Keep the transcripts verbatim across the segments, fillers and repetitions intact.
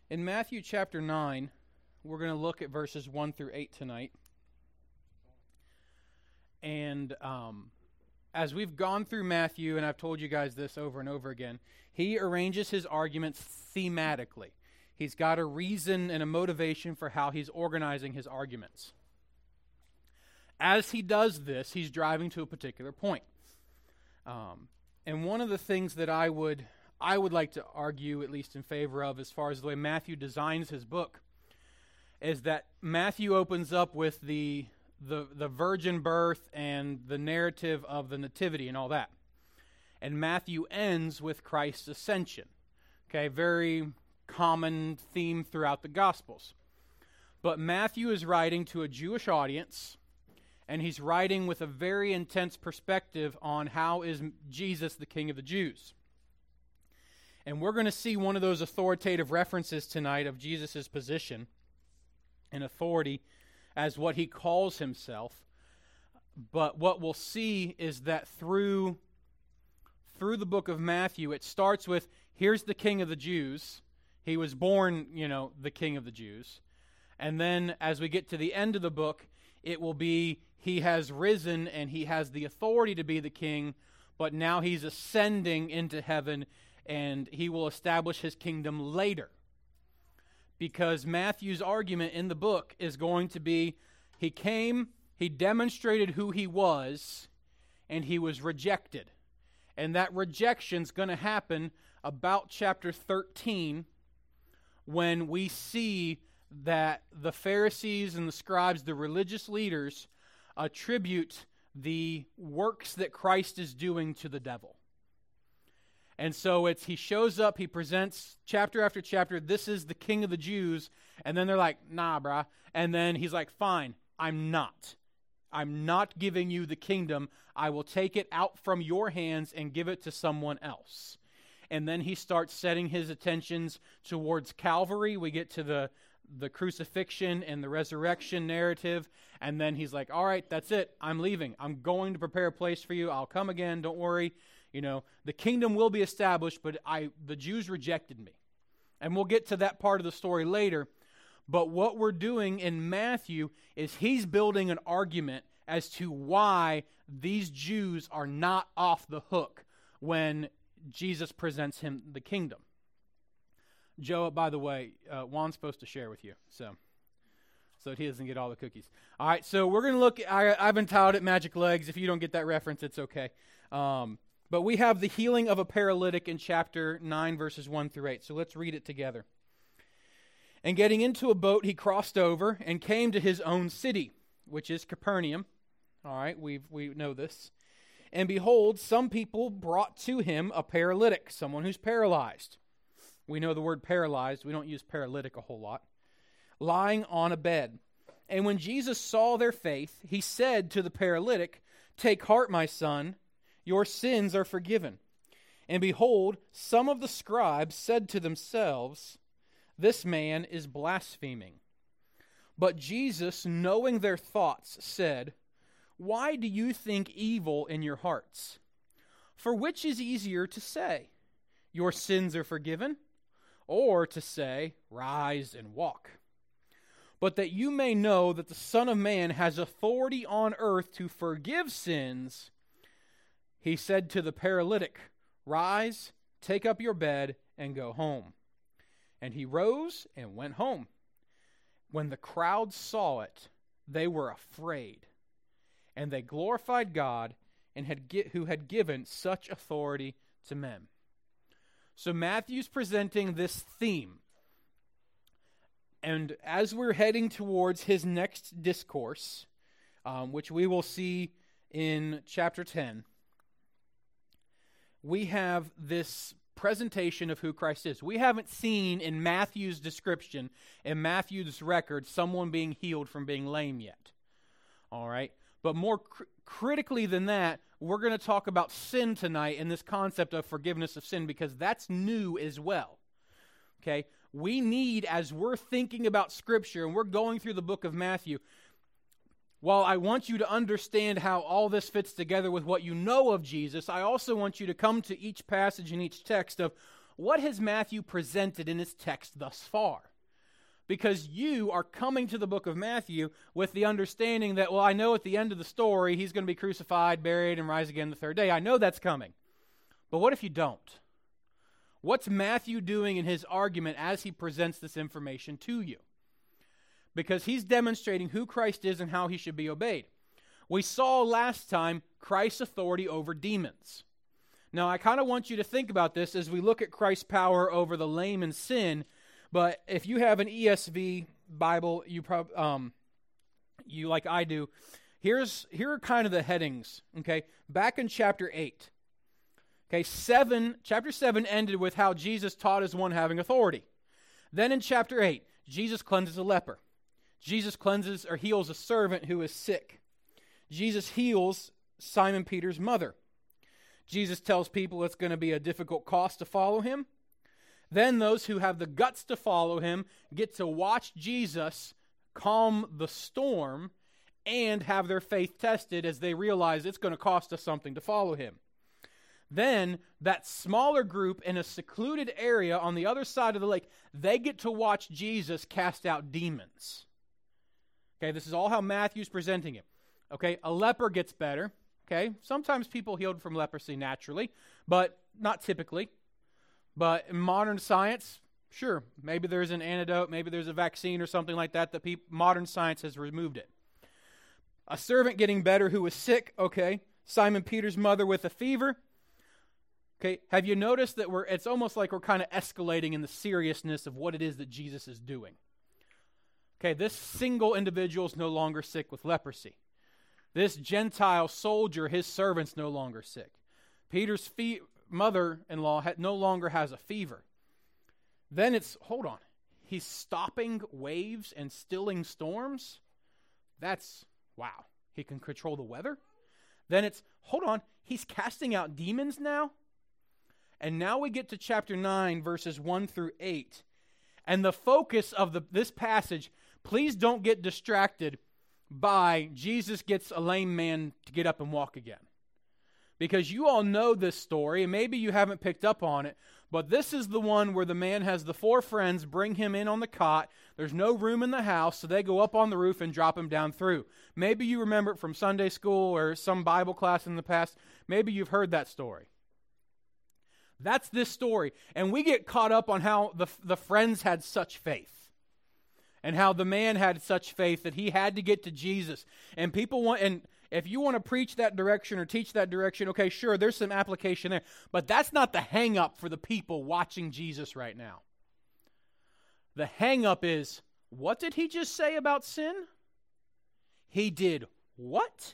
In Matthew chapter nine, we're going to look at verses one through eight tonight. And um, as we've gone through Matthew, and I've told you guys this over and over again, he arranges his arguments thematically. He's got a reason and a motivation for how he's organizing his arguments. As he does this, he's driving to a particular point. Um, and one of the things that I would I would like to argue, at least in favor of, as far as the way Matthew designs his book, is that Matthew opens up with the the the virgin birth and the narrative of the nativity and all that. And Matthew ends with Christ's ascension. Okay, very common theme throughout the Gospels. But Matthew is writing to a Jewish audience, and he's writing with a very intense perspective on how is Jesus the King of the Jews. And we're going to see one of those authoritative references tonight of Jesus' position and authority as what he calls himself. But what we'll see is that through, through the book of Matthew, it starts with, here's the King of the Jews. He was born, you know, the King of the Jews. And then as we get to the end of the book, it will be, he has risen and he has the authority to be the king, but now he's ascending into heaven and he will establish his kingdom later. Because Matthew's argument in the book is going to be, he came, he demonstrated who he was, and he was rejected. And that rejection's going to happen about chapter thirteen, when we see that the Pharisees and the scribes, the religious leaders, attribute the works that Christ is doing to the devil. And so it's he shows up, he presents chapter after chapter, this is the King of the Jews, and then they're like, nah, brah. And then he's like, fine, I'm not. I'm not giving you the kingdom. I will take it out from your hands and give it to someone else. And then he starts setting his attentions towards Calvary. We get to the, the crucifixion and the resurrection narrative, and then he's like, all right, that's it. I'm leaving. I'm going to prepare a place for you. I'll come again. Don't worry. You know, the kingdom will be established, but I the Jews rejected me. And we'll get to that part of the story later. But what we're doing in Matthew is he's building an argument as to why these Jews are not off the hook when Jesus presents him the kingdom. Joe, by the way, uh, Juan's supposed to share with you, so so that he doesn't get all the cookies. All right, so we're going to look, I, I've entitled it Magic Legs. If you don't get that reference, it's okay. Um, but we have the healing of a paralytic in chapter nine, verses one through eight. So let's read it together. And getting into a boat, he crossed over and came to his own city, which is Capernaum. All right, we we know this. And behold, some people brought to him a paralytic, someone who's paralyzed. We know the word paralyzed. We don't use paralytic a whole lot. Lying on a bed. And when Jesus saw their faith, he said to the paralytic, take heart, my son, your sins are forgiven. And behold, some of the scribes said to themselves, this man is blaspheming. But Jesus, knowing their thoughts, said, why do you think evil in your hearts? For which is easier to say, your sins are forgiven, or to say, rise and walk? But that you may know that the Son of Man has authority on earth to forgive sins, he said to the paralytic, rise, take up your bed, and go home. And he rose and went home. When the crowd saw it, they were afraid, and they glorified God and had gi- who had given such authority to men. So Matthew's presenting this theme. And as we're heading towards his next discourse, um, which we will see in chapter ten, we have this presentation of who Christ is. We haven't seen in Matthew's description, in Matthew's record, someone being healed from being lame yet. All right? But more cr- critically than that, we're going to talk about sin tonight and this concept of forgiveness of sin, because that's new as well. Okay? We need, as we're thinking about Scripture and we're going through the book of Matthew, while I want you to understand how all this fits together with what you know of Jesus, I also want you to come to each passage and each text of what has Matthew presented in his text thus far? Because you are coming to the book of Matthew with the understanding that, well, I know at the end of the story he's going to be crucified, buried, and rise again the third day. I know that's coming. But what if you don't? What's Matthew doing in his argument as he presents this information to you? Because he's demonstrating who Christ is and how he should be obeyed. We saw last time Christ's authority over demons. Now, I kind of want you to think about this as we look at Christ's power over the lame and sin. But if you have an E S V Bible, you probably, um, you like I do, here's here are kind of the headings. Okay, back in chapter eight. Okay, seven, chapter seven ended with how Jesus taught as one having authority. Then in chapter eight, Jesus cleanses a leper. Jesus cleanses or heals a servant who is sick. Jesus heals Simon Peter's mother. Jesus tells people it's going to be a difficult cost to follow him. Then those who have the guts to follow him get to watch Jesus calm the storm and have their faith tested as they realize it's going to cost us something to follow him. Then that smaller group in a secluded area on the other side of the lake, they get to watch Jesus cast out demons. Okay, this is all how Matthew's presenting it. Okay, a leper gets better. Okay, sometimes people healed from leprosy naturally, but not typically. But in modern science, sure, maybe there's an antidote, maybe there's a vaccine or something like that, that pe- modern science has removed it. A servant getting better who was sick, okay. Simon Peter's mother with a fever. Okay, have you noticed that we're, it's almost like we're kind of escalating in the seriousness of what it is that Jesus is doing. Okay, this single individual is no longer sick with leprosy. This Gentile soldier, his servant's no longer sick. Peter's fe- mother-in-law ha- no longer has a fever. Then it's, hold on, he's stopping waves and stilling storms? That's, wow, he can control the weather? Then it's, hold on, he's casting out demons now? And now we get to chapter nine, verses one through eight. And the focus of the, this passage, please don't get distracted by Jesus gets a lame man to get up and walk again. Because you all know this story, and maybe you haven't picked up on it, but this is the one where the man has the four friends bring him in on the cot. There's no room in the house, so they go up on the roof and drop him down through. Maybe you remember it from Sunday school or some Bible class in the past. Maybe you've heard that story. That's this story. And we get caught up on how the, the friends had such faith. And how the man had such faith that he had to get to Jesus. And people want, and if you want to preach that direction or teach that direction, okay, sure, there's some application there. But that's not the hang up for the people watching Jesus right now. The hang up is, what did he just say about sin? He did what?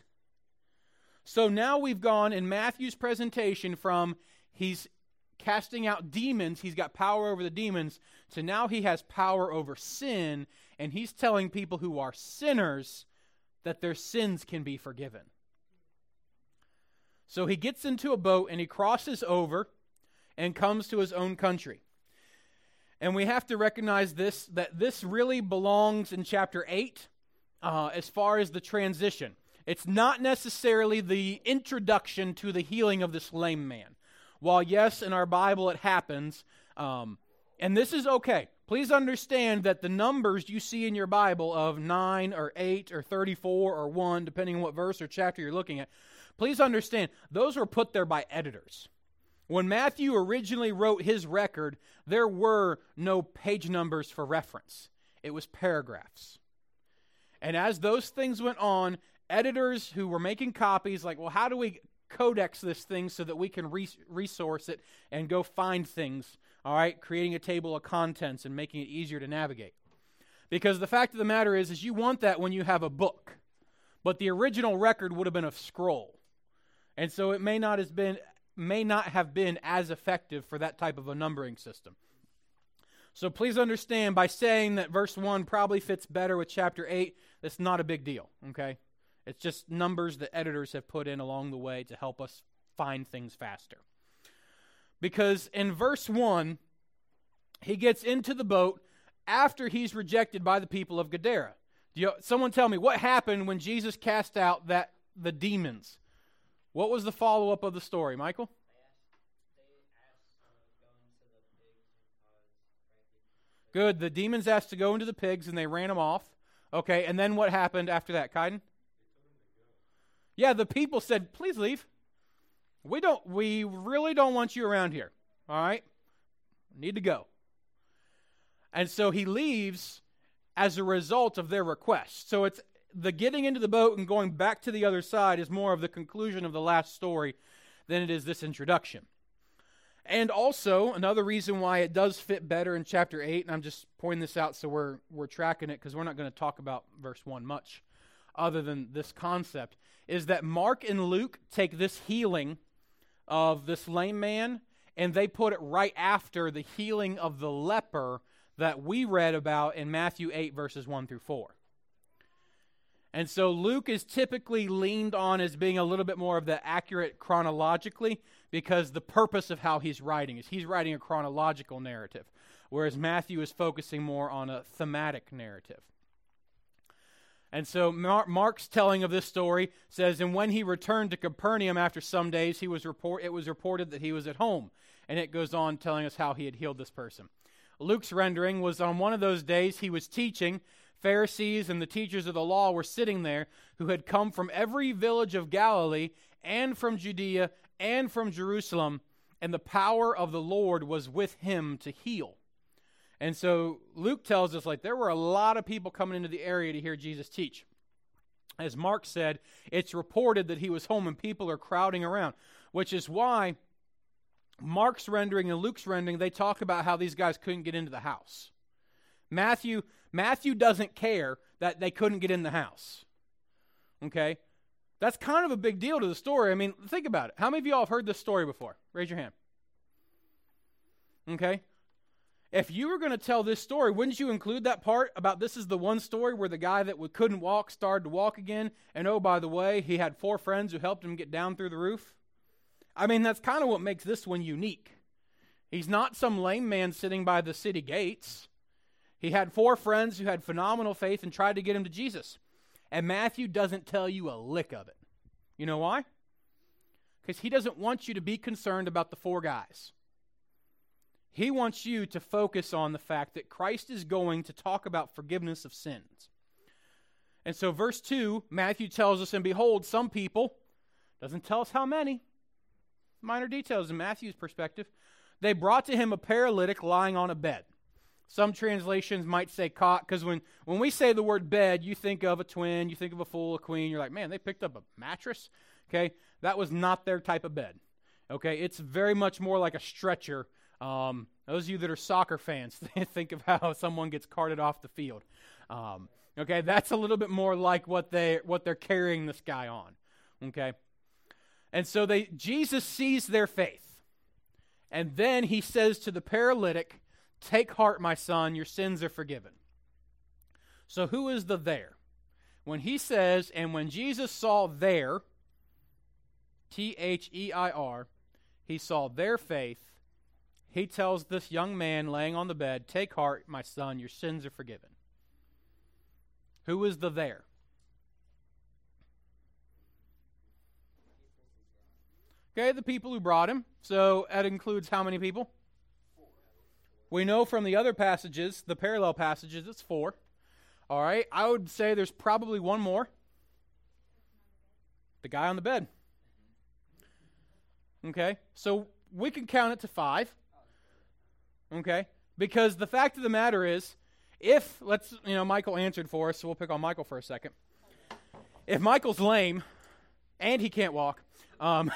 So now we've gone in Matthew's presentation from he's casting out demons, he's got power over the demons, to now he has power over sin, and he's telling people who are sinners that their sins can be forgiven. So he gets into a boat and he crosses over and comes to his own country. And we have to recognize this, that this really belongs in chapter eight uh, as far as the transition. It's not necessarily the introduction to the healing of this lame man. While yes, in our Bible it happens, um, and this is okay. Please understand that the numbers you see in your Bible of nine or eight or thirty-four or one, depending on what verse or chapter you're looking at, please understand, those were put there by editors. When Matthew originally wrote his record, there were no page numbers for reference. It was paragraphs. And as those things went on, editors who were making copies, like, well, how do we codex this thing so that we can re- resource it and go find things, all right, creating a table of contents and making it easier to navigate. Because the fact of the matter is, is you want that when you have a book, but the original record would have been a scroll. And so it may not have been, may not have been as effective for that type of a numbering system. So please understand, by saying that verse one probably fits better with chapter eight, that's not a big deal, okay? It's just numbers that editors have put in along the way to help us find things faster. Because in verse one, he gets into the boat after he's rejected by the people of Gadara. Do you, someone tell me, what happened when Jesus cast out that the demons? What was the follow-up of the story, Michael? Good. The demons asked to go into the pigs, and they ran them off. Okay, and then what happened after that, Kaiden? Yeah, the people said, please leave. We don't. We really don't want you around here. All right? Need to go. And so he leaves as a result of their request. So it's the getting into the boat and going back to the other side is more of the conclusion of the last story than it is this introduction. And also, another reason why it does fit better in chapter eight, and I'm just pointing this out so we're we're tracking it because we're not going to talk about verse one much other than this concept, is that Mark and Luke take this healing of this lame man and they put it right after the healing of the leper that we read about in Matthew eight, verses one through four. And so Luke is typically leaned on as being a little bit more of the accurate chronologically because the purpose of how he's writing is he's writing a chronological narrative, whereas Matthew is focusing more on a thematic narrative. And so Mar- Mark's telling of this story says, and when he returned to Capernaum after some days, he was report- it was reported that he was at home. And it goes on telling us how he had healed this person. Luke's rendering was on one of those days he was teaching. Pharisees and the teachers of the law were sitting there who had come from every village of Galilee and from Judea and from Jerusalem, and the power of the Lord was with him to heal. And so Luke tells us like there were a lot of people coming into the area to hear Jesus teach. As Mark said, it's reported that he was home and people are crowding around, which is why Mark's rendering and Luke's rendering, they talk about how these guys couldn't get into the house. Matthew Matthew doesn't care that they couldn't get in the house. Okay? That's kind of a big deal to the story. I mean, think about it. How many of you all have heard this story before? Raise your hand. Okay? If you were going to tell this story, wouldn't you include that part about this is the one story where the guy that couldn't walk started to walk again, and oh, by the way, he had four friends who helped him get down through the roof? I mean, that's kind of what makes this one unique. He's not some lame man sitting by the city gates. He had four friends who had phenomenal faith and tried to get him to Jesus. And Matthew doesn't tell you a lick of it. You know why? Because he doesn't want you to be concerned about the four guys. He wants you to focus on the fact that Christ is going to talk about forgiveness of sins. And so verse two, Matthew tells us, and behold, some people, doesn't tell us how many, minor details in Matthew's perspective, they brought to him a paralytic lying on a bed. Some translations might say cot, because when, when we say the word bed, you think of a twin, you think of a fool, a queen. You're like, man, they picked up a mattress? Okay, that was not their type of bed. Okay, it's very much more like a stretcher. Um, those of you that are soccer fans, think of how someone gets carted off the field. Um, okay, that's a little bit more like what, they, what they're carrying this guy on. Okay, and so they Jesus sees their faith. And then he says to the paralytic, take heart, my son, your sins are forgiven. So who is the there? When he says, and when Jesus saw their, T H E I R, he saw their faith, he tells this young man laying on the bed, take heart, my son, your sins are forgiven. Who is the there? Okay, the people who brought him. So that includes how many people? We know from the other passages, the parallel passages, it's four. All right, I would say there's probably one more. The guy on the bed. Okay, so we can count it to five. Okay, because the fact of the matter is, if, let's, you know, Michael answered for us, so we'll pick on Michael for a second. If Michael's lame, and he can't walk, um,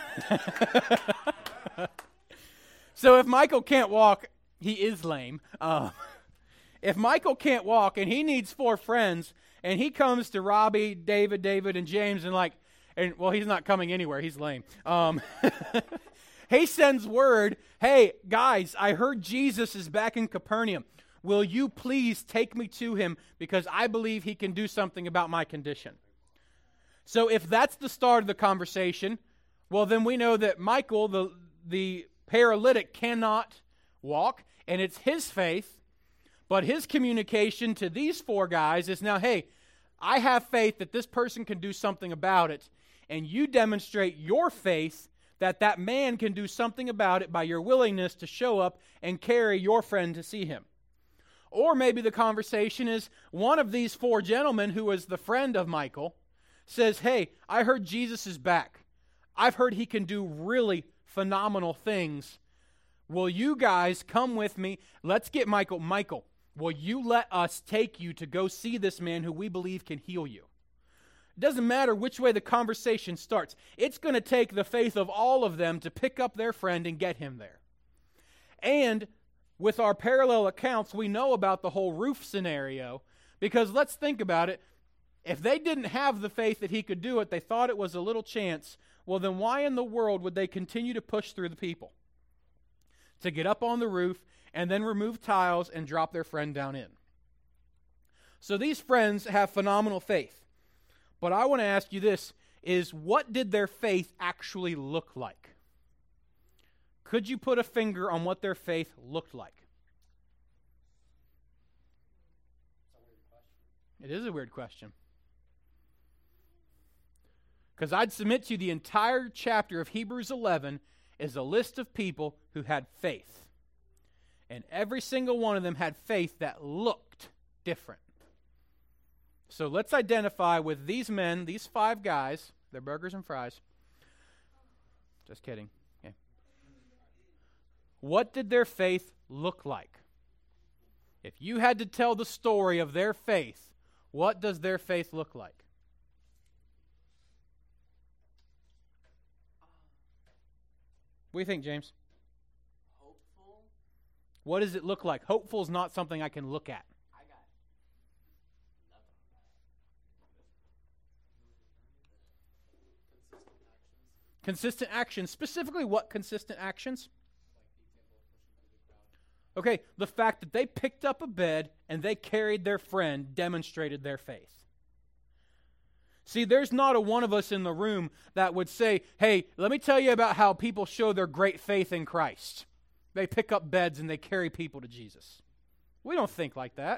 so if Michael can't walk, he is lame. Uh, if Michael can't walk and he needs four friends, and he comes to Robbie, David, David, and James, and like, and well, he's not coming anywhere. He's lame. Um, he sends word, hey, guys, I heard Jesus is back in Capernaum. Will you please take me to him because I believe he can do something about my condition? So if that's the start of the conversation, well, then we know that Michael, the the paralytic, cannot walk, and it's his faith, but his communication to these four guys is now, hey, I have faith that this person can do something about it, and you demonstrate your faith that that man can do something about it by your willingness to show up and carry your friend to see him. Or maybe the conversation is one of these four gentlemen who is the friend of Michael says, hey, I heard Jesus is back. I've heard he can do really phenomenal things. Will you guys come with me? Let's get Michael. Michael, will you let us take you to go see this man who we believe can heal you? It doesn't matter which way the conversation starts. It's going to take the faith of all of them to pick up their friend and get him there. And with our parallel accounts, we know about the whole roof scenario, because let's think about it. If they didn't have the faith that he could do it, they thought it was a little chance, well, then why in the world would they continue to push through the people? To get up on the roof and then remove tiles and drop their friend down in. So these friends have phenomenal faith. But I want to ask you this, is what did their faith actually look like? Could you put a finger on what their faith looked like? It is a weird question. Because I'd submit to you the entire chapter of Hebrews eleven is a list of people who had faith. And every single one of them had faith that looked different. So let's identify with these men, these five guys, their burgers and fries. Just kidding. Okay. What did their faith look like? If you had to tell the story of their faith, what does their faith look like? What do you think, James? Hopeful. What does it look like? Hopeful is not something I can look at. I got nothing. Consistent actions. Specifically, what consistent actions? Okay, the fact that they picked up a bed and they carried their friend demonstrated their faith. See, there's not a one of us in the room that would say, hey, let me tell you about how people show their great faith in Christ. They pick up beds and they carry people to Jesus. We don't think like that.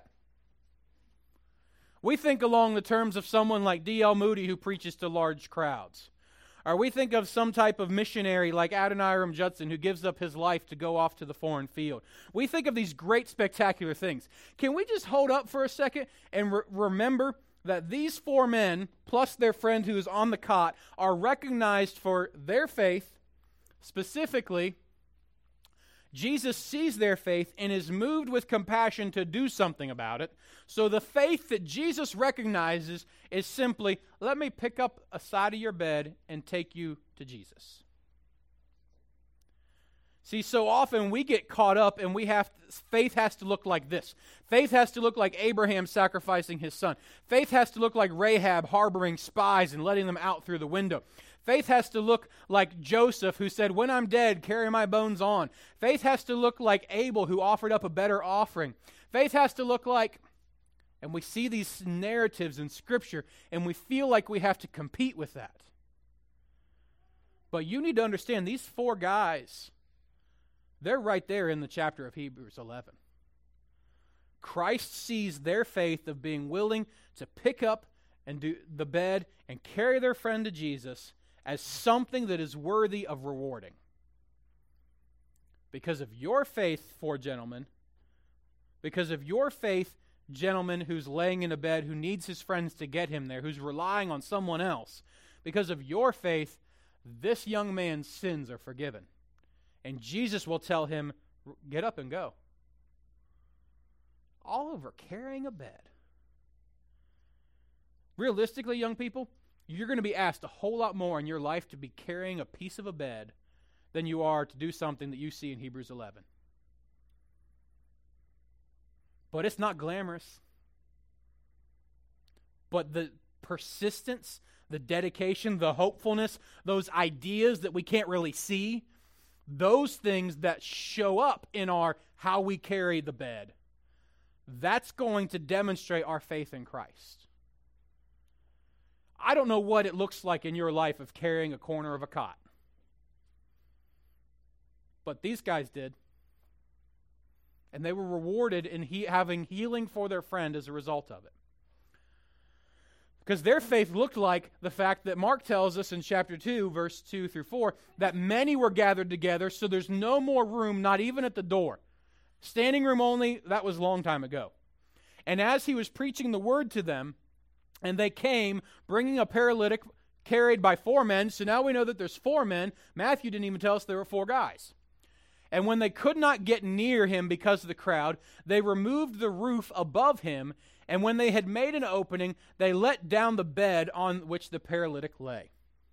We think along the terms of someone like D L Moody who preaches to large crowds. Or we think of some type of missionary like Adoniram Judson who gives up his life to go off to the foreign field. We think of these great, spectacular things. Can we just hold up for a second and re- remember that these four men, plus their friend who is on the cot, are recognized for their faith. Specifically, Jesus sees their faith and is moved with compassion to do something about it. So the faith that Jesus recognizes is simply, let me pick up a side of your bed and take you to Jesus. See, so often we get caught up and we have to, faith has to look like this. Faith has to look like Abraham sacrificing his son. Faith has to look like Rahab harboring spies and letting them out through the window. Faith has to look like Joseph who said, when I'm dead, carry my bones on. Faith has to look like Abel who offered up a better offering. Faith has to look like, and we see these narratives in Scripture and we feel like we have to compete with that. But you need to understand these four guys, they're right there in the chapter of Hebrews eleven. Christ sees their faith of being willing to pick up and do the bed and carry their friend to Jesus as something that is worthy of rewarding. Because of your faith, four gentlemen, because of your faith, gentleman who's laying in a bed, who needs his friends to get him there, who's relying on someone else, because of your faith, this young man's sins are forgiven. And Jesus will tell him, get up and go. All over carrying a bed. Realistically, young people, you're going to be asked a whole lot more in your life to be carrying a piece of a bed than you are to do something that you see in Hebrews eleven. But it's not glamorous. But the persistence, the dedication, the hopefulness, those ideas that we can't really see, those things that show up in our how we carry the bed, that's going to demonstrate our faith in Christ. I don't know what it looks like in your life of carrying a corner of a cot. But these guys did. And they were rewarded in he, having healing for their friend as a result of it. Because their faith looked like the fact that Mark tells us in chapter two, verse two through four, that many were gathered together, so there's no more room, not even at the door. Standing room only, that was a long time ago. And as he was preaching the word to them, and they came, bringing a paralytic carried by four men, so now we know that there's four men. Matthew didn't even tell us there were four guys. And when they could not get near him because of the crowd, they removed the roof above him, and when they had made an opening, they let down the bed on which the paralytic lay.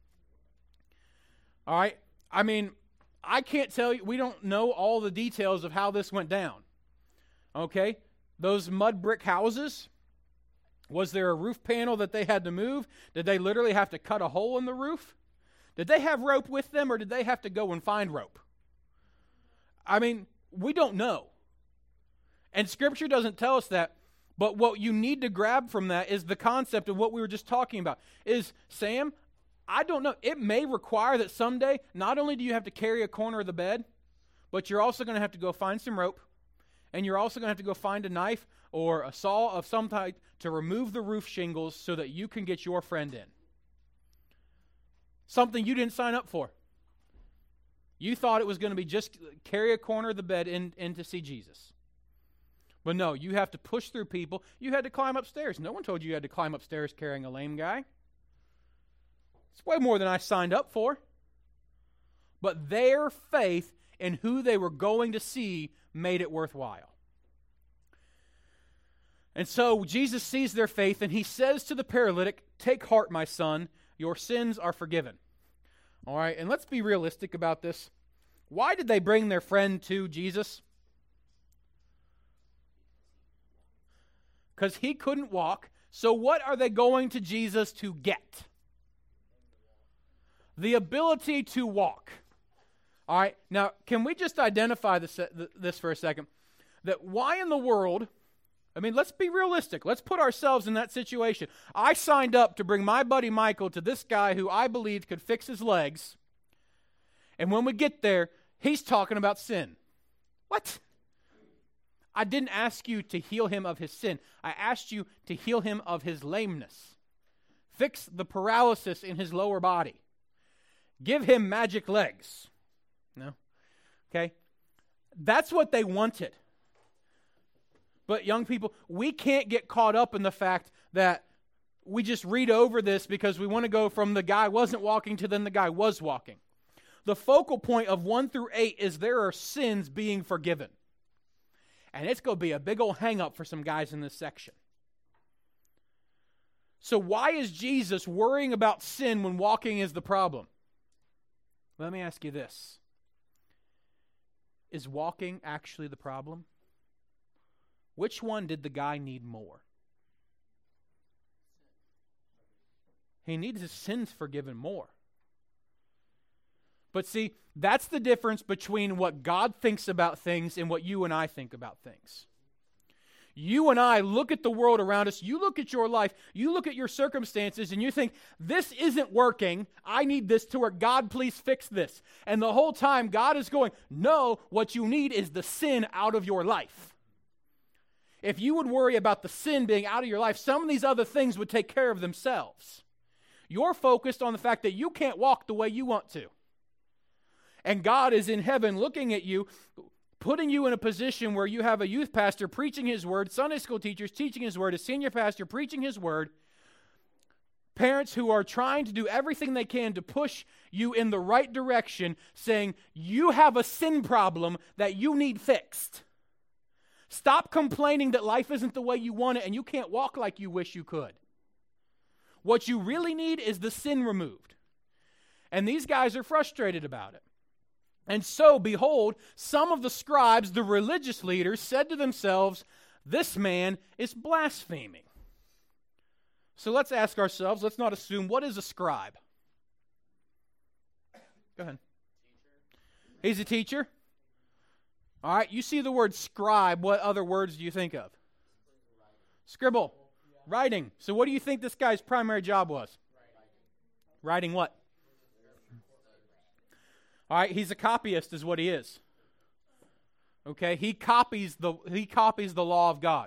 All right? I mean, I can't tell you, we don't know all the details of how this went down. Okay? Those mud brick houses, was there a roof panel that they had to move? Did they literally have to cut a hole in the roof? Did they have rope with them, or did they have to go and find rope? I mean, we don't know. And Scripture doesn't tell us that, but what you need to grab from that is the concept of what we were just talking about. Is, Sam, I don't know, it may require that someday, not only do you have to carry a corner of the bed, but you're also going to have to go find some rope, and you're also going to have to go find a knife or a saw of some type to remove the roof shingles so that you can get your friend in. Something you didn't sign up for. You thought it was going to be just carry a corner of the bed in, in to see Jesus. But no, you have to push through people. You had to climb upstairs. No one told you you had to climb upstairs carrying a lame guy. It's way more than I signed up for. But their faith in who they were going to see made it worthwhile. And so Jesus sees their faith, and he says to the paralytic, "Take heart, my son, your sins are forgiven." All right, and let's be realistic about this. Why did they bring their friend to Jesus? Because he couldn't walk. So what are they going to Jesus to get? The ability to walk. All right, now can we just identify this, this for a second? That why in the world, I mean, let's be realistic. Let's put ourselves in that situation. I signed up to bring my buddy Michael to this guy who I believed could fix his legs. And when we get there, he's talking about sin. What? I didn't ask you to heal him of his sin. I asked you to heal him of his lameness. Fix the paralysis in his lower body. Give him magic legs. No? Okay? That's what they wanted. But young people, we can't get caught up in the fact that we just read over this because we want to go from the guy wasn't walking to then the guy was walking. The focal point of one through eight is there are sins being forgiven. And it's going to be a big old hang-up for some guys in this section. So why is Jesus worrying about sin when walking is the problem? Let me ask you this. Is walking actually the problem? Which one did the guy need more? He needs his sins forgiven more. But see, that's the difference between what God thinks about things and what you and I think about things. You and I look at the world around us, you look at your life, you look at your circumstances, and you think, this isn't working, I need this to work, God please fix this. And the whole time God is going, no, what you need is the sin out of your life. If you would worry about the sin being out of your life, some of these other things would take care of themselves. You're focused on the fact that you can't walk the way you want to. And God is in heaven looking at you, putting you in a position where you have a youth pastor preaching his word, Sunday school teachers teaching his word, a senior pastor preaching his word, parents who are trying to do everything they can to push you in the right direction, saying, you have a sin problem that you need fixed. Stop complaining that life isn't the way you want it and you can't walk like you wish you could. What you really need is the sin removed. And these guys are frustrated about it. And so, behold, some of the scribes, the religious leaders, said to themselves, this man is blaspheming. So let's ask ourselves, let's not assume, what is a scribe? Go ahead. Teacher. He's a teacher? All right, you see the word scribe, what other words do you think of? Scribble. Writing. So what do you think this guy's primary job was? Writing what? All right, he's a copyist is what he is. Okay, he copies the he copies the law of God.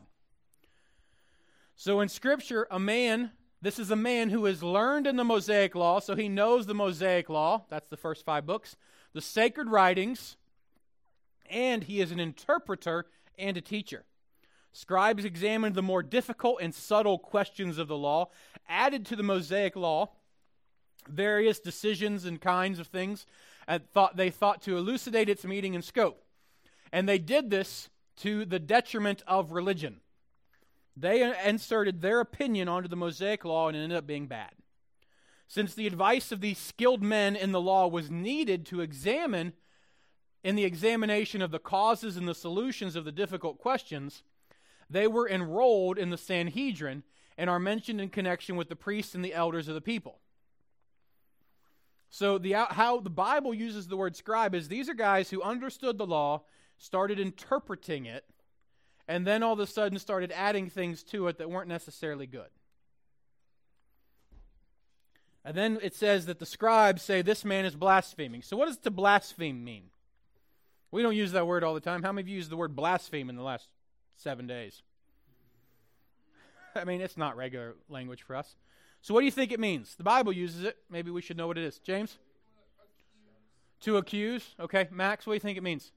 So in Scripture, a man, this is a man who has learned in the Mosaic law, so he knows the Mosaic law, that's the first five books, the sacred writings, and he is an interpreter and a teacher. Scribes examined the more difficult and subtle questions of the law, added to the Mosaic law various decisions and kinds of things, and thought they thought to elucidate its meaning and scope. And they did this to the detriment of religion. They inserted their opinion onto the Mosaic law and it ended up being bad. Since the advice of these skilled men in the law was needed to examine in the examination of the causes and the solutions of the difficult questions, they were enrolled in the Sanhedrin and are mentioned in connection with the priests and the elders of the people. So the how the Bible uses the word scribe is these are guys who understood the law, started interpreting it, and then all of a sudden started adding things to it that weren't necessarily good. And then it says that the scribes say this man is blaspheming. So what does to blaspheme mean? We don't use that word all the time. How many of you used the word blaspheme in the last seven days? I mean, it's not regular language for us. So what do you think it means? The Bible uses it. Maybe we should know what it is. James? To accuse. Okay. Max, what do you think it means?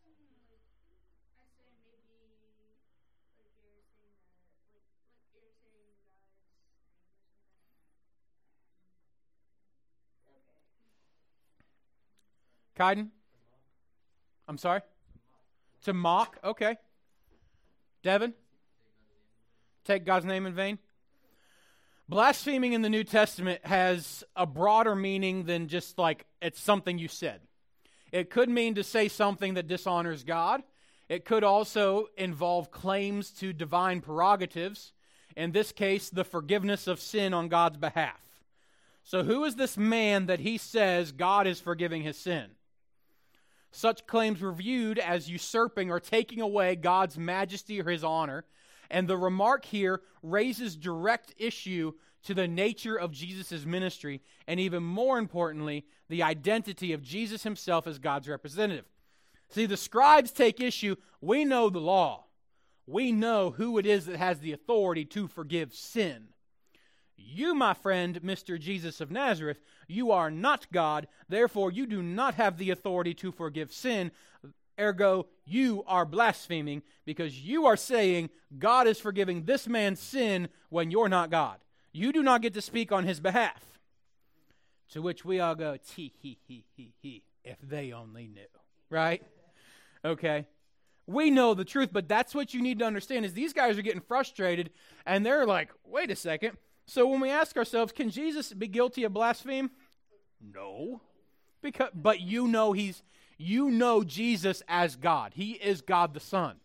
Kaiden? I'm sorry? To mock? Okay. Devin? Take God's name in vain? Blaspheming in the New Testament has a broader meaning than just like it's something you said. It could mean to say something that dishonors God. It could also involve claims to divine prerogatives. In this case, the forgiveness of sin on God's behalf. So who is this man that he says God is forgiving his sin? Such claims were viewed as usurping or taking away God's majesty or his honor. And the remark here raises direct issue to the nature of Jesus' ministry, and even more importantly, the identity of Jesus himself as God's representative. See, the scribes take issue. We know the law. We know who it is that has the authority to forgive sin. You, my friend, Mister Jesus of Nazareth, you are not God. Therefore, you do not have the authority to forgive sin. Ergo, you are blaspheming because you are saying God is forgiving this man's sin when you're not God. You do not get to speak on his behalf. To which we all go, tee hee hee hee hee, if they only knew. Right? Okay. We know the truth, but that's what you need to understand is these guys are getting frustrated and they're like, wait a second. So when we ask ourselves, can Jesus be guilty of blasphemy? No. Because, but you know he's, you know Jesus as God. He is God the Son.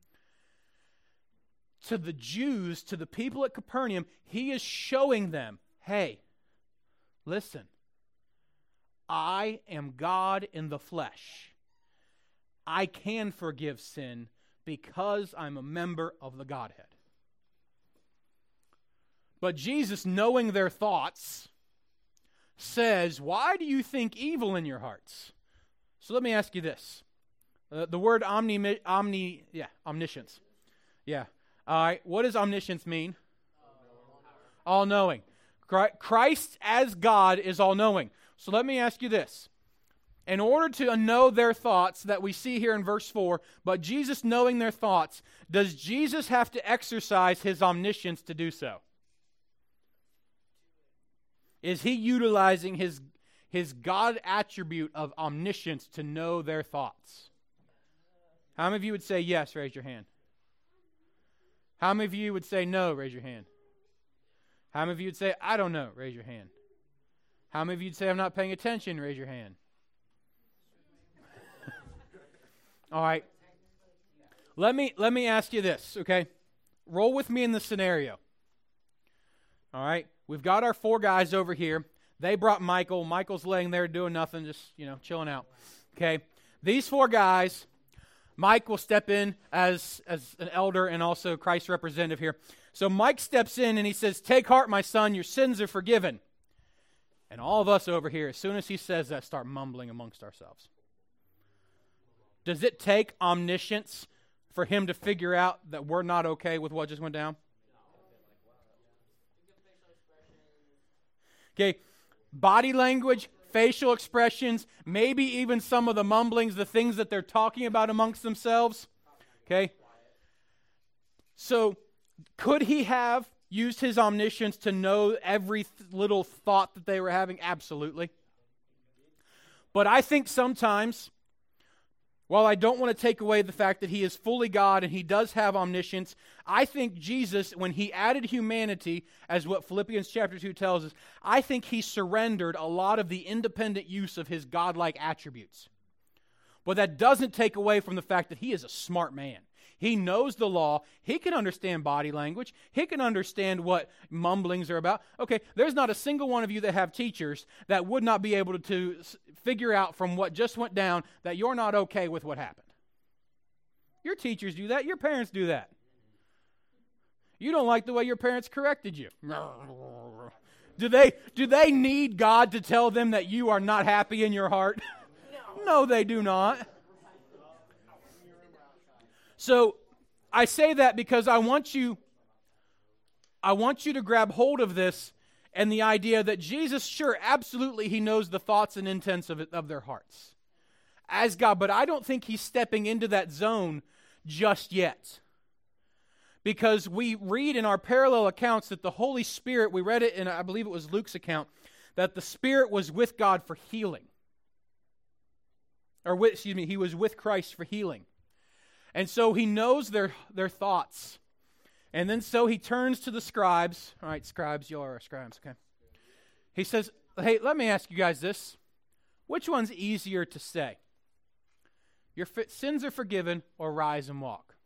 To the Jews, to the people at Capernaum, he is showing them, hey, listen, I am God in the flesh. I can forgive sin because I'm a member of the Godhead. But Jesus, knowing their thoughts, says, why do you think evil in your hearts? So let me ask you this. Uh, the word omni, omni, yeah, omniscience. Yeah. All right. What does omniscience mean? All-knowing. Christ as God is all-knowing. So let me ask you this. In order to know their thoughts that we see here in verse four, but Jesus knowing their thoughts, does Jesus have to exercise his omniscience to do so? Is he utilizing his, his God attribute of omniscience to know their thoughts? How many of you would say yes? Raise your hand. How many of you would say no? Raise your hand. How many of you would say, I don't know? Raise your hand. How many of you would say, I'm not paying attention? Raise your hand. All right. Let me, let me ask you this, okay? Roll with me in the scenario. All right. We've got our four guys over here. They brought Michael. Michael's laying there doing nothing, just, you know, chilling out. Okay. These four guys, Mike will step in as, as an elder and also Christ's representative here. So Mike steps in and he says, take heart, my son, your sins are forgiven. And all of us over here, as soon as he says that, start mumbling amongst ourselves. Does it take omniscience for him to figure out that we're not okay with what just went down? Okay, body language, facial expressions, maybe even some of the mumblings, the things that they're talking about amongst themselves. Okay? So, could he have used his omniscience to know every th- little thought that they were having? Absolutely. But I think sometimes, while I don't want to take away the fact that he is fully God and he does have omniscience, I think Jesus, when he added humanity, as what Philippians chapter two tells us, I think he surrendered a lot of the independent use of his godlike attributes. But that doesn't take away from the fact that he is a smart man. He knows the law. He can understand body language. He can understand what mumblings are about. Okay, there's not a single one of you that have teachers that would not be able to, to figure out from what just went down that you're not okay with what happened. Your teachers do that. Your parents do that. You don't like the way your parents corrected you. Do they, do they need God to tell them that you are not happy in your heart? No, they do not. So I say that because I want you I want you to grab hold of this and the idea that Jesus, sure, absolutely, he knows the thoughts and intents of, it, of their hearts as God, but I don't think he's stepping into that zone just yet. Because we read in our parallel accounts that the Holy Spirit, we read it in, I believe it was Luke's account, that the Spirit was with God for healing. Or, with, excuse me, he was with Christ for healing. And so he knows their, their thoughts. And then so he turns to the scribes. All right, scribes, you are scribes, okay. He says, hey, let me ask you guys this. Which one's easier to say? Your f- sins are forgiven, or rise and walk?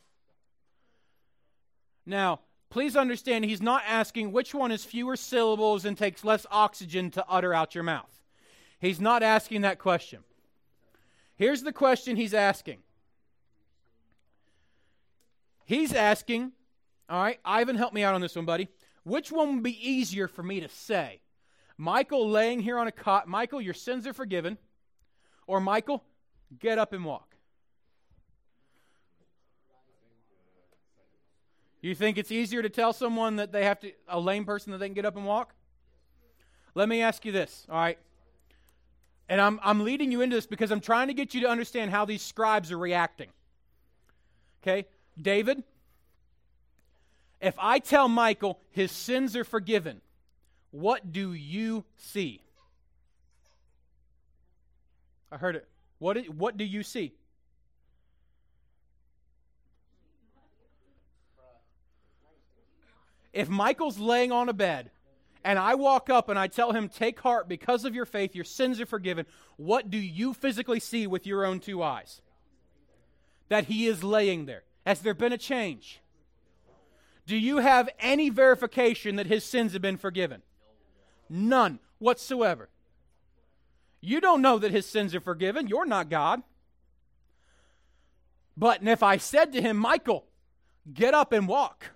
Now, please understand, he's not asking which one is fewer syllables and takes less oxygen to utter out your mouth. He's not asking that question. Here's the question he's asking. He's asking, all right, Ivan, help me out on this one, buddy. Which one would be easier for me to say? Michael laying here on a cot, Michael, your sins are forgiven. Or Michael, get up and walk. You think it's easier to tell someone that they have to, a lame person, that they can get up and walk? Let me ask you this, all right? And I'm, I'm leading you into this because I'm trying to get you to understand how these scribes are reacting. Okay? David, if I tell Michael his sins are forgiven, what do you see? I heard it. What, is, what do you see? If Michael's laying on a bed and I walk up and I tell him, take heart, because of your faith, your sins are forgiven, what do you physically see with your own two eyes? That he is laying there. Has there been a change? Do you have any verification that his sins have been forgiven? None whatsoever. You don't know that his sins are forgiven. You're not God. But if I said to him, Michael, get up and walk,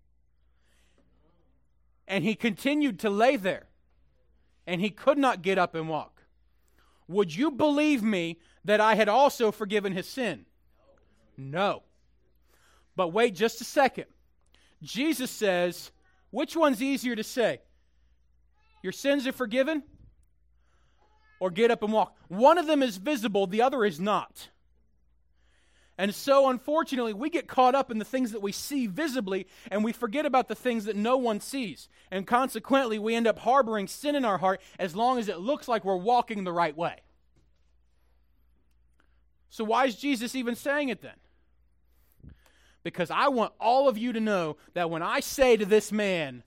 and he continued to lay there, and he could not get up and walk, would you believe me that I had also forgiven his sin? No. But wait just a second. Jesus says, which one's easier to say? Your sins are forgiven? Or get up and walk? One of them is visible, the other is not. And so, unfortunately, we get caught up in the things that we see visibly, and we forget about the things that no one sees. And consequently, we end up harboring sin in our heart as long as it looks like we're walking the right way. So why is Jesus even saying it then? Because I want all of you to know that when I say to this man,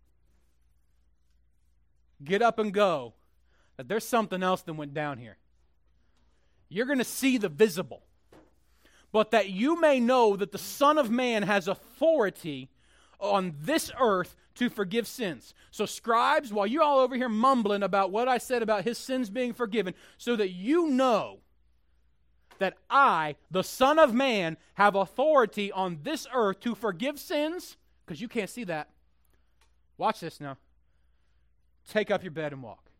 get up and go, that there's something else that went down here. You're going to see the visible. But that you may know that the Son of Man has authority on this earth to forgive sins. So scribes, while you're all over here mumbling about what I said about his sins being forgiven, so that you know that I, the Son of Man, have authority on this earth to forgive sins, because you can't see that. Watch this now. Take up your bed and walk.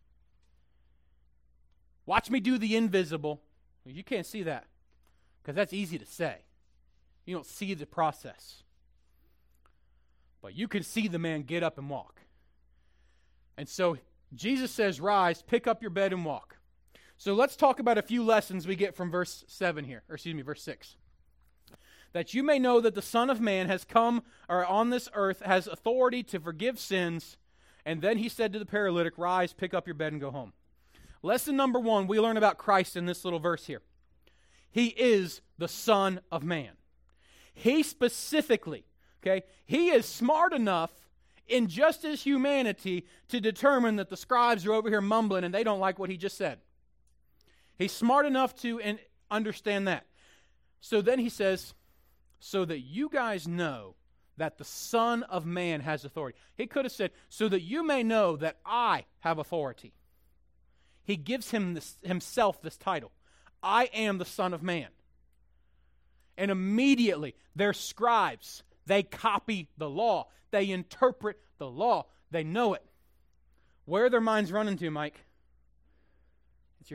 Watch me do the invisible. You can't see that, because that's easy to say. You don't see the process. But you can see the man get up and walk. And so Jesus says, rise, pick up your bed and walk. So let's talk about a few lessons we get from verse seven here, or excuse me, verse six. That you may know that the Son of Man has come, or on this earth, has authority to forgive sins. And then he said to the paralytic, rise, pick up your bed and go home. Lesson number one, we learn about Christ in this little verse here. He is the Son of Man. He specifically, okay, he is smart enough in just his humanity to determine that the scribes are over here mumbling and they don't like what he just said. He's smart enough to in, understand that. So then he says, so that you guys know that the Son of Man has authority. He could have said, so that you may know that I have authority. He gives him this, himself this title. I am the Son of Man. And immediately, their scribes, they copy the law. They interpret the law. They know it. Where are their minds running to, Mike? It's your...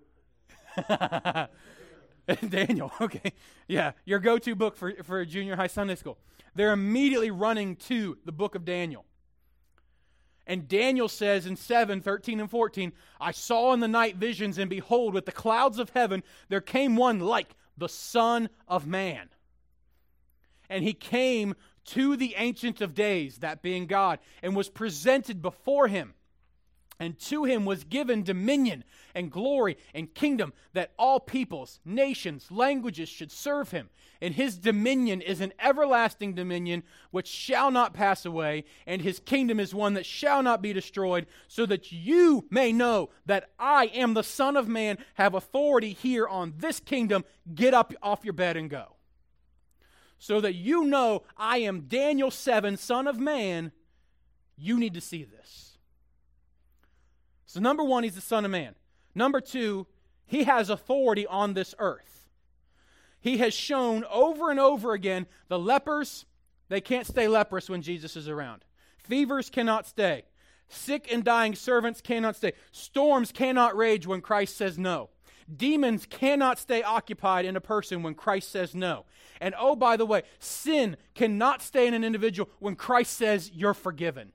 Daniel, okay. Yeah, your go-to book for, for junior high Sunday school. They're immediately running to the book of Daniel. And Daniel says in seven, thirteen, and fourteen, I saw in the night visions, and behold, with the clouds of heaven, there came one like the Son of Man. And he came to the Ancient of Days, that being God, and was presented before him. And to him was given dominion and glory and kingdom, that all peoples, nations, languages should serve him. And his dominion is an everlasting dominion which shall not pass away, and his kingdom is one that shall not be destroyed, so that you may know that I am the Son of Man, have authority here on this kingdom. Get up off your bed and go. So that you know I am Daniel seven, Son of Man, you need to see this. So number one, he's the Son of Man. Number two, he has authority on this earth. He has shown over and over again, the lepers, they can't stay leprous when Jesus is around. Fevers cannot stay. Sick and dying servants cannot stay. Storms cannot rage when Christ says no. Demons cannot stay occupied in a person when Christ says no. And oh, by the way, sin cannot stay in an individual when Christ says you're forgiven.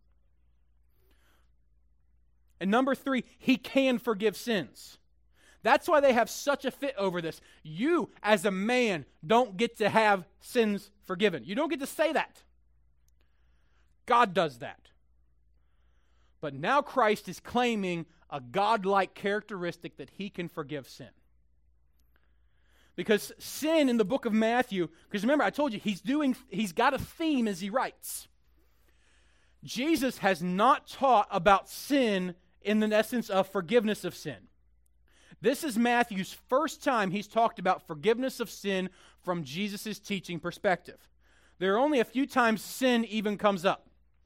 And number three, he can forgive sins. That's why they have such a fit over this. You, as a man, don't get to have sins forgiven. You don't get to say that. God does that. But now Christ is claiming a godlike characteristic that he can forgive sin. Because sin in the book of Matthew, because remember I told you, he's doing, he's got a theme as he writes. Jesus has not taught about sin in the essence of forgiveness of sin. This is Matthew's first time he's talked about forgiveness of sin from Jesus' teaching perspective. There are only a few times sin even comes up.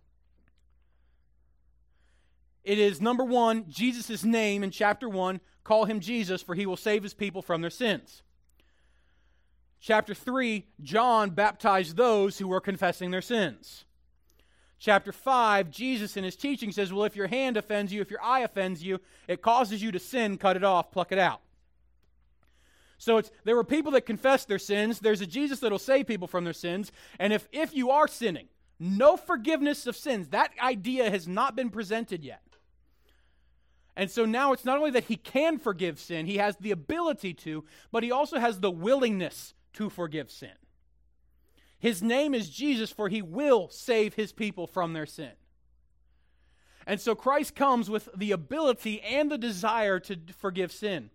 It is, number one, Jesus' name in chapter one, call him Jesus, for he will save his people from their sins. Chapter three, John baptized those who were confessing their sins. Chapter five, Jesus in his teaching says, well, if your hand offends you, if your eye offends you, it causes you to sin, cut it off, pluck it out. So it's there were people that confessed their sins. There's a Jesus that will save people from their sins. And if, if you are sinning, no forgiveness of sins. That idea has not been presented yet. And so now it's not only that he can forgive sin, he has the ability to, but he also has the willingness to forgive sin. His name is Jesus, for he will save his people from their sin. And so Christ comes with the ability and the desire to forgive sin.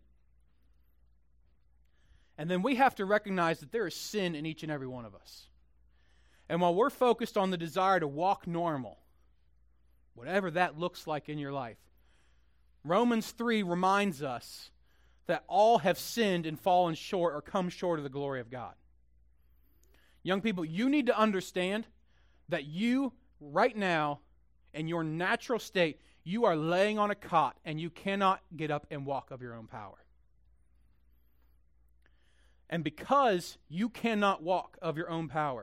And then we have to recognize that there is sin in each and every one of us. And while we're focused on the desire to walk normal, whatever that looks like in your life, Romans three reminds us that all have sinned and fallen short or come short of the glory of God. Young people, you need to understand that you, right now, in your natural state, you are laying on a cot and you cannot get up and walk of your own power. And because you cannot walk of your own power,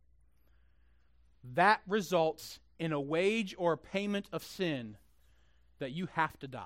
that results in a wage or a payment of sin that you have to die.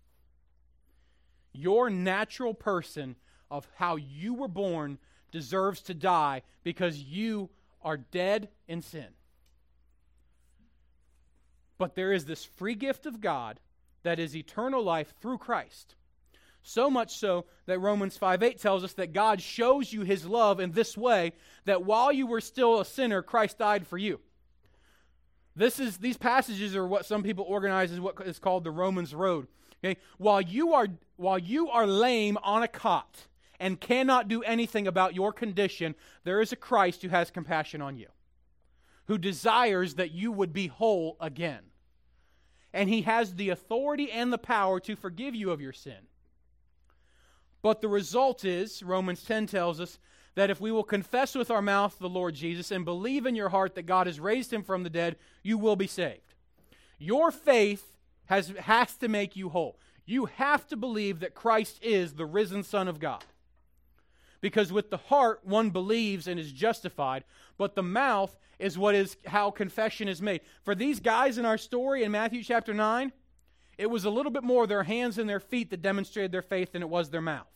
Your natural person of how you were born deserves to die because you are dead in sin. But there is this free gift of God that is eternal life through Christ. So much so that Romans five eight tells us that God shows you his love in this way, that while you were still a sinner, Christ died for you. This is these passages are what some people organize as what is called the Romans Road. Okay? While you are while you are lame on a cot and cannot do anything about your condition, there is a Christ who has compassion on you, who desires that you would be whole again. And he has the authority and the power to forgive you of your sin. But the result is, Romans ten tells us, that if we will confess with our mouth the Lord Jesus and believe in your heart that God has raised him from the dead, you will be saved. Your faith has, has to make you whole. You have to believe that Christ is the risen Son of God. Because with the heart one believes and is justified, but the mouth is what is how confession is made. For these guys in our story in Matthew chapter nine, it was a little bit more their hands and their feet that demonstrated their faith than it was their mouth.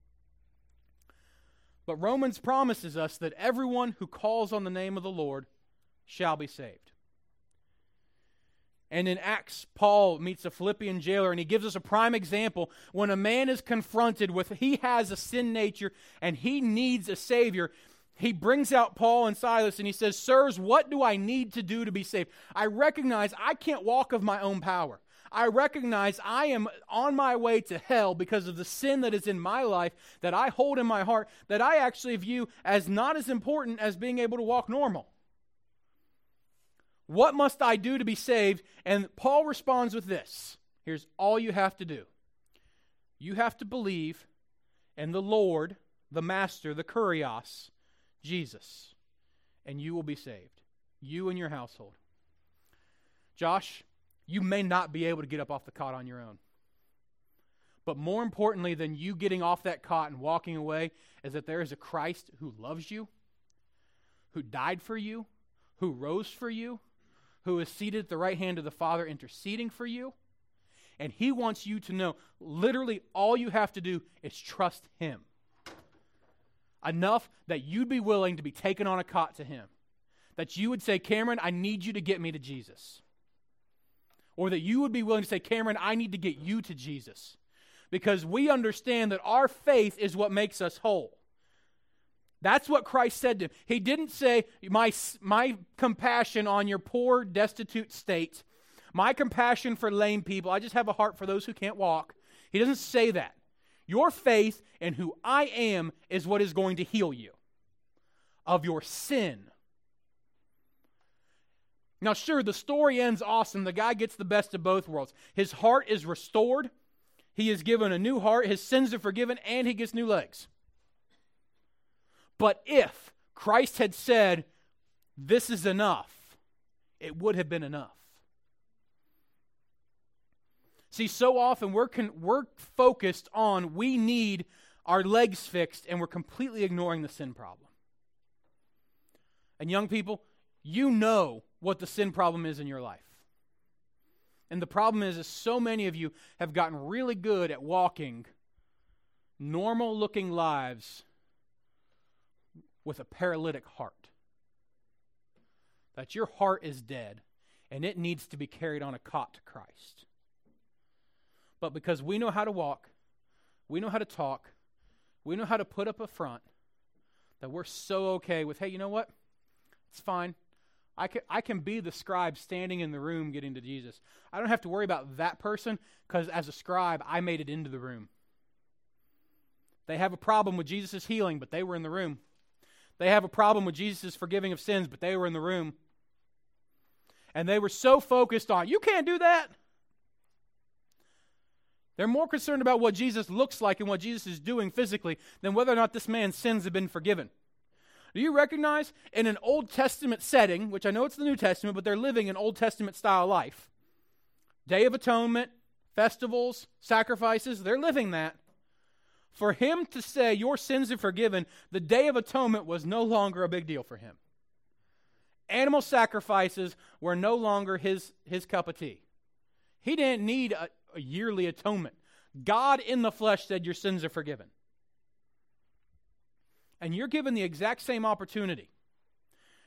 But Romans promises us that everyone who calls on the name of the Lord shall be saved. And in Acts, Paul meets a Philippian jailer, and he gives us a prime example. When a man is confronted with, he has a sin nature, and he needs a Savior, he brings out Paul and Silas, and he says, "Sirs, what do I need to do to be saved? I recognize I can't walk of my own power. I recognize I am on my way to hell because of the sin that is in my life, that I hold in my heart, that I actually view as not as important as being able to walk normal. What must I do to be saved?" And Paul responds with this. Here's all you have to do. You have to believe in the Lord, the Master, the Kurios, Jesus, and you will be saved. You and your household. Josh, you may not be able to get up off the cot on your own. But more importantly than you getting off that cot and walking away is that there is a Christ who loves you, who died for you, who rose for you, who is seated at the right hand of the Father interceding for you. And he wants you to know literally all you have to do is trust him. Enough that you'd be willing to be taken on a cot to him. That you would say, "Cameron, I need you to get me to Jesus." Or that you would be willing to say, "Cameron, I need to get you to Jesus." Because we understand that our faith is what makes us whole. That's what Christ said to him. He didn't say, my, my compassion on your poor, destitute state, my compassion for lame people, I just have a heart for those who can't walk. He doesn't say that. Your faith in who I am is what is going to heal you of your sin. Now, sure, the story ends awesome. The guy gets the best of both worlds. His heart is restored. He is given a new heart. His sins are forgiven, and he gets new legs. But if Christ had said, "This is enough," it would have been enough. See, so often we're, con- we're focused on we need our legs fixed, and we're completely ignoring the sin problem. And young people, you know what the sin problem is in your life. And the problem is, is so many of you have gotten really good at walking normal-looking lives with a paralytic heart. That your heart is dead, and it needs to be carried on a cot to Christ. But because we know how to walk, we know how to talk, we know how to put up a front, that we're so okay with, hey, you know what? It's fine. I can, I can be the scribe standing in the room getting to Jesus. I don't have to worry about that person because as a scribe, I made it into the room. They have a problem with Jesus' healing, but they were in the room. They have a problem with Jesus' forgiving of sins, but they were in the room. And they were so focused on, you can't do that. They're more concerned about what Jesus looks like and what Jesus is doing physically than whether or not this man's sins have been forgiven. Do you recognize in an Old Testament setting, which I know it's the New Testament, but they're living an Old Testament style life, Day of Atonement, festivals, sacrifices, they're living that. For him to say your sins are forgiven, the Day of Atonement was no longer a big deal for him. Animal sacrifices were no longer his, his cup of tea. He didn't need a, a yearly atonement. God in the flesh said your sins are forgiven. And you're given the exact same opportunity.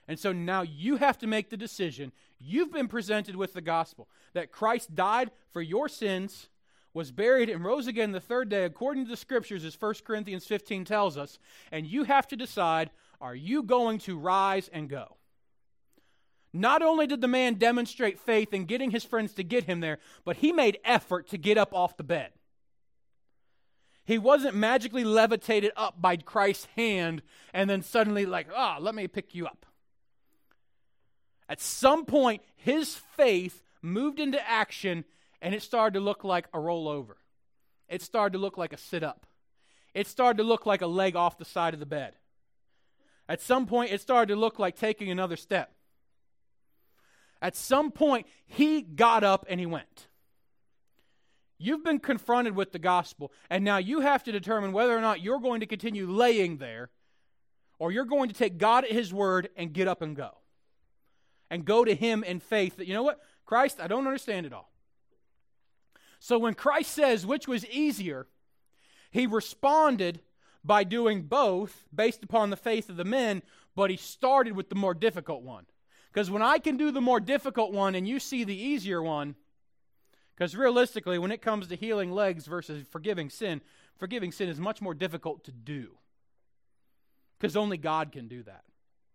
And so now you have to make the decision. You've been presented with the gospel that Christ died for your sins, was buried, and rose again the third day according to the Scriptures, as First Corinthians fifteen tells us. And you have to decide, are you going to rise and go? Not only did the man demonstrate faith in getting his friends to get him there, but he made effort to get up off the bed. He wasn't magically levitated up by Christ's hand and then suddenly like, ah, let me pick you up. At some point, his faith moved into action, and it started to look like a rollover. It started to look like a sit-up. It started to look like a leg off the side of the bed. At some point, it started to look like taking another step. At some point, he got up and he went. You've been confronted with the gospel, and now you have to determine whether or not you're going to continue laying there, or you're going to take God at his word and get up and go. And go to him in faith that, you know what, Christ, I don't understand it all. So when Christ says which was easier, he responded by doing both based upon the faith of the men, but he started with the more difficult one. Because when I can do the more difficult one and you see the easier one, because realistically, when it comes to healing legs versus forgiving sin, forgiving sin is much more difficult to do. Because only God can do that.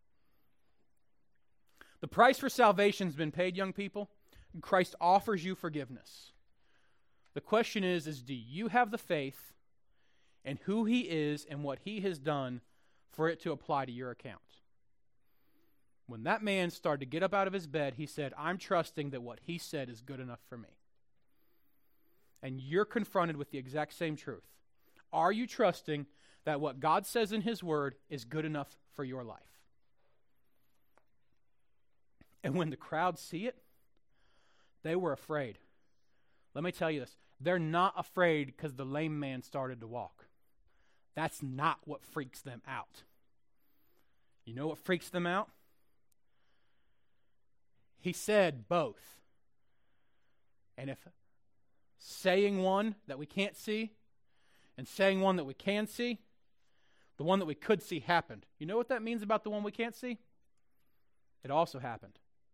The price for salvation has been paid, young people. Christ offers you forgiveness. The question is, is do you have the faith in who he is and what he has done for it to apply to your account? When that man started to get up out of his bed, he said, I'm trusting that what he said is good enough for me. And you're confronted with the exact same truth. Are you trusting that what God says in his word is good enough for your life? And when the crowd see it, they were afraid. Let me tell you this. They're not afraid because the lame man started to walk. That's not what freaks them out. You know what freaks them out? He said both. And if saying one that we can't see and saying one that we can see, the one that we could see happened. You know what that means about the one we can't see? It also happened.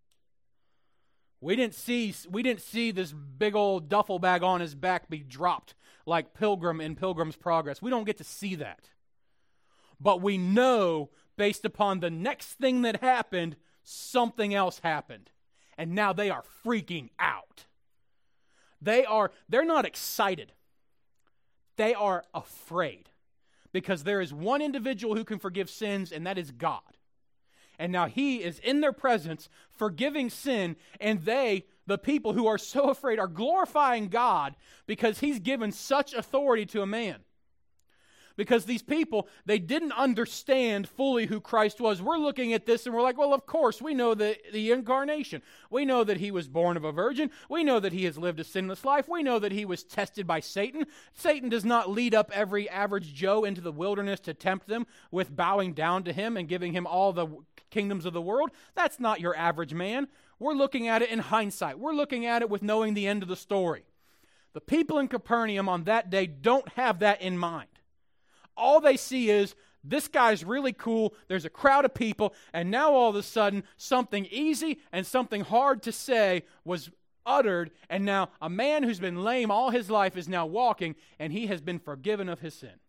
We didn't see we didn't see this big old duffel bag on his back be dropped like Pilgrim in Pilgrim's Progress. We don't get to see that. But we know, based upon the next thing that happened, something else happened. And now they are freaking out. They are, they're not excited. They are afraid. Because there is one individual who can forgive sins, and that is God. And now he is in their presence, forgiving sin, and they, the people who are so afraid, are glorifying God because he's given such authority to a man. Because these people, they didn't understand fully who Christ was. We're looking at this and we're like, well, of course, we know the, the incarnation. We know that he was born of a virgin. We know that he has lived a sinless life. We know that he was tested by Satan. Satan does not lead up every average Joe into the wilderness to tempt them with bowing down to him and giving him all the kingdoms of the world. That's not your average man. We're looking at it in hindsight. We're looking at it with knowing the end of the story. The people in Capernaum on that day don't have that in mind. All they see is, this guy's really cool, there's a crowd of people, and now all of a sudden, something easy and something hard to say was uttered, and now a man who's been lame all his life is now walking, and he has been forgiven of his sin.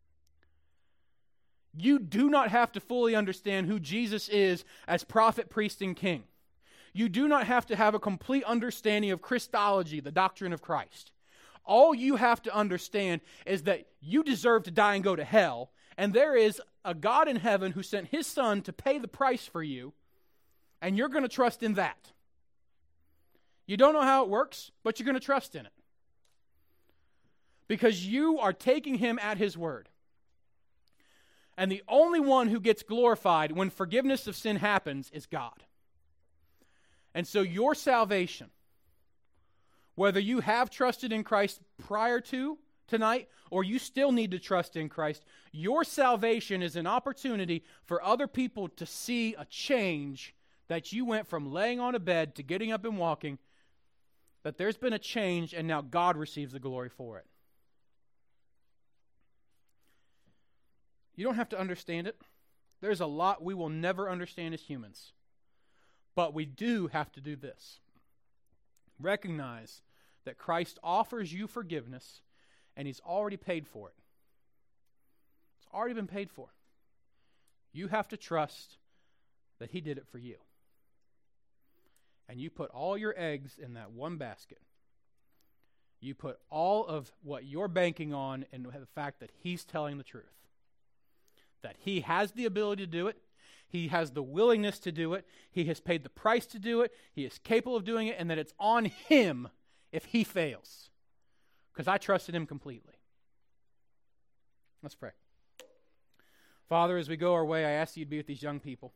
You do not have to fully understand who Jesus is as prophet, priest, and king. You do not have to have a complete understanding of Christology, the doctrine of Christ. All you have to understand is that you deserve to die and go to hell, and there is a God in heaven who sent his son to pay the price for you, and you're going to trust in that. You don't know how it works, but you're going to trust in it. Because you are taking him at his word. And the only one who gets glorified when forgiveness of sin happens is God. And so your salvation, whether you have trusted in Christ prior to tonight or you still need to trust in Christ, your salvation is an opportunity for other people to see a change that you went from laying on a bed to getting up and walking, that there's been a change and now God receives the glory for it. You don't have to understand it. There's a lot we will never understand as humans. But we do have to do this. Recognize that Christ offers you forgiveness, and He's already paid for it. It's already been paid for. You have to trust that He did it for you. And you put all your eggs in that one basket. You put all of what you're banking on in the fact that He's telling the truth. That He has the ability to do it. He has the willingness to do it. He has paid the price to do it. He is capable of doing it, and that it's on Him if He fails. Because I trusted Him completely. Let's pray. Father, as we go our way, I ask you to be with these young people.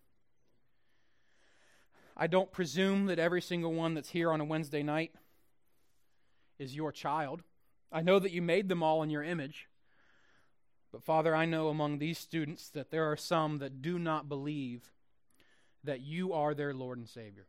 I don't presume that every single one that's here on a Wednesday night is your child. I know that you made them all in your image. But Father, I know among these students that there are some that do not believe that you are their Lord and Savior.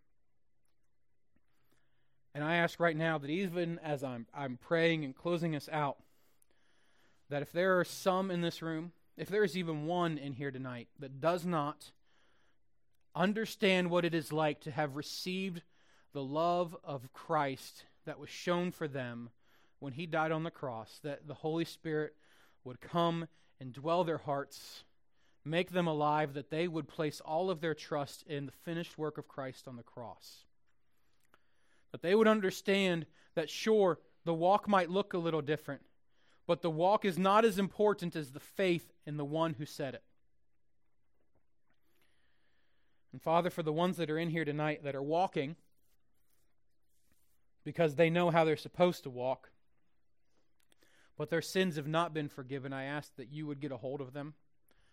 And I ask right now that even as I'm, I'm praying and closing us out, that if there are some in this room, if there is even one in here tonight that does not understand what it is like to have received the love of Christ that was shown for them when He died on the cross, that the Holy Spirit would come and dwell their hearts, make them alive, that they would place all of their trust in the finished work of Christ on the cross. That they would understand that, sure, the walk might look a little different, but the walk is not as important as the faith in the one who said it. And Father, for the ones that are in here tonight that are walking because they know how they're supposed to walk, but their sins have not been forgiven, I ask that you would get a hold of them.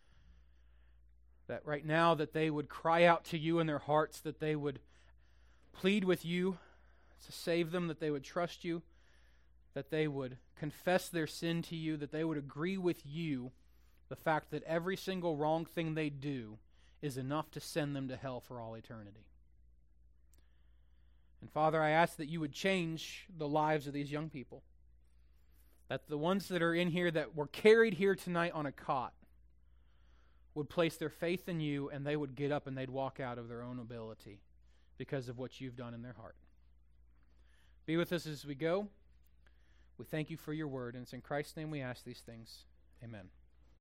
That right now that they would cry out to you in their hearts, that they would plead with you to save them, that they would trust you, that they would confess their sin to you, that they would agree with you the fact that every single wrong thing they do is enough to send them to hell for all eternity. And Father, I ask that you would change the lives of these young people. That the ones that are in here that were carried here tonight on a cot would place their faith in you, and they would get up and they'd walk out of their own ability because of what you've done in their heart. Be with us as we go. We thank you for your word, and it's in Christ's name we ask these things. Amen.